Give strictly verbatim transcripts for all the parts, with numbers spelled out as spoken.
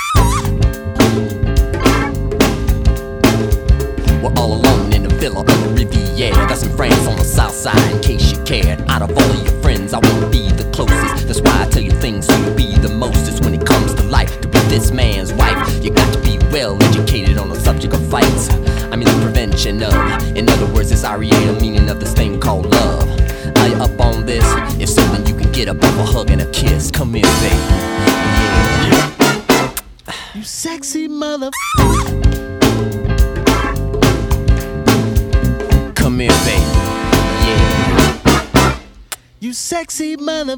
We're all alone in a villa on the Riviera. That's in France on the south side, in case you cared. Out of all of your friends, I wanna be the closest. That's why I tell you things so you be the mostest. When it comes to life, to be this man's wife, you got to be well educated on the subject of fights. I mean the prevention of. In other words, it's R E A, the meaning of this thing called love. Are you up on this? If so, then you can get up off a hug and a kiss. Come in, baby. Yeah. You sexy mother. Come here, baby. Yeah. You sexy mother.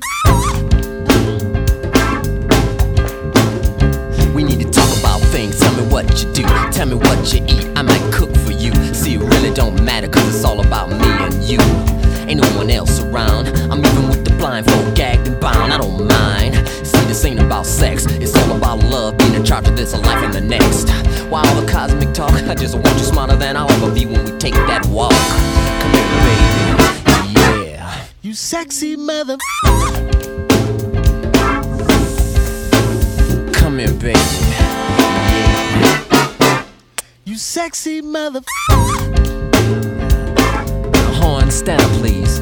We need to talk about things. Tell me what you do. Tell me what you eat. I might cook for you. See, it really don't matter, cause it's all about me and you. Ain't no one else around. I'm even with the blindfold, gagged and bound. I don't mind. See, this ain't about sex. It's all about love, being in charge of this life and the next. Why all the cosmic talk? I just want you smarter than I'll ever be when we take that walk. Come here, baby. Yeah. You sexy mother. Come here, baby. Yeah. You sexy mother. Horn, stand up, please.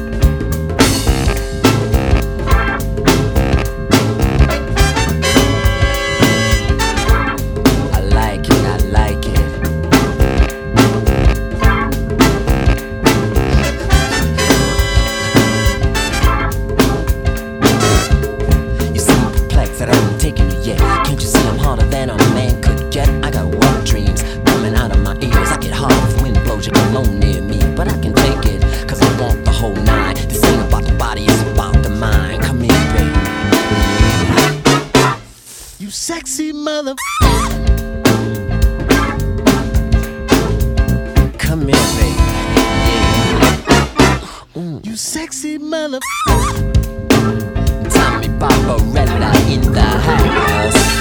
I like it, I like it. You seem perplexed that I haven't taken you yet. Can't you see I'm harder than a man could get? I got wet dreams coming out of my ears. I get hard if wind blows your cologne near me, but I can take it, cause I want the whole nine. This ain't about the body, it's about the mind. Come here, baby. You sexy mother. Come here, baby. Yeah. Mm. You sexy mother. Tommy Barbarella in the house.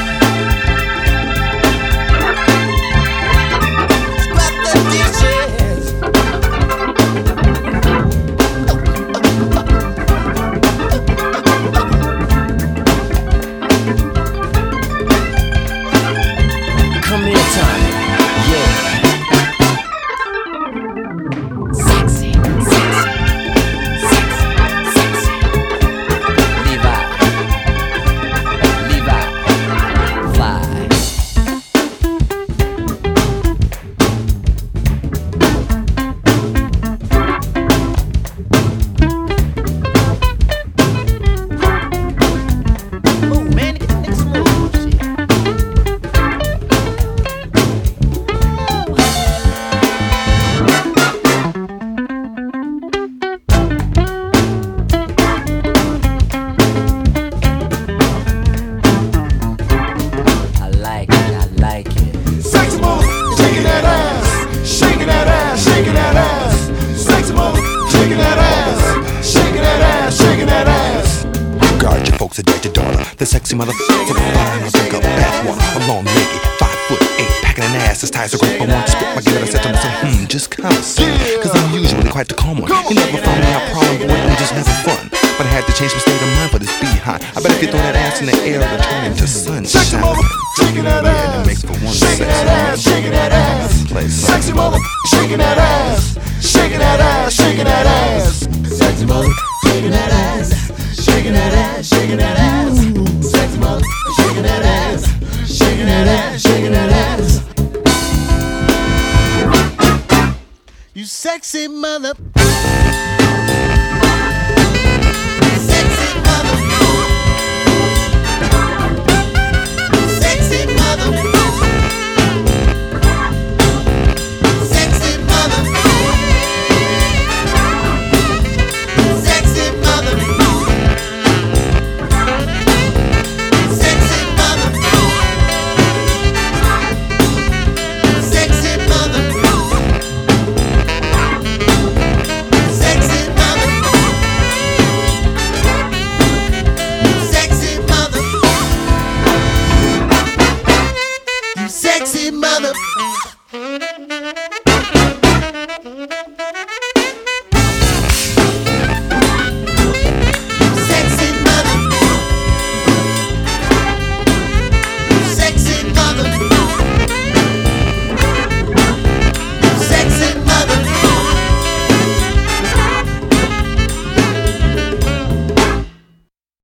The sexy motherfucker, I drink up bathwater. I'm long legged, five foot eight, packing an ass as tight as a grape. I want to spit my gillet. I said to myself, hmm, just kinda see. Cause I'm usually quite the calm one. You never found me out problem, boy, I'm just having fun. But I had to change my state of mind for this behind. I bet if you throw that ass in the air, it'll turn into sunshine. Sexy mother, shaking that ass. Yeah, it makes for one shaking that ass, shaking that ass. Sexy mother, shaking that ass. Shaking that ass, shaking that ass. Sexy mother, shaking that ass. Shaking that ass, shaking that ass. Sexy mother, shaking that ass. Shaking that ass, shaking that ass. You sexy mother. Sexy mother. Sexy mother. Sexy mother. Sexy mother. Sexy mother. Sexy mother. Sexy mother. Sexy mother. You sexy mother.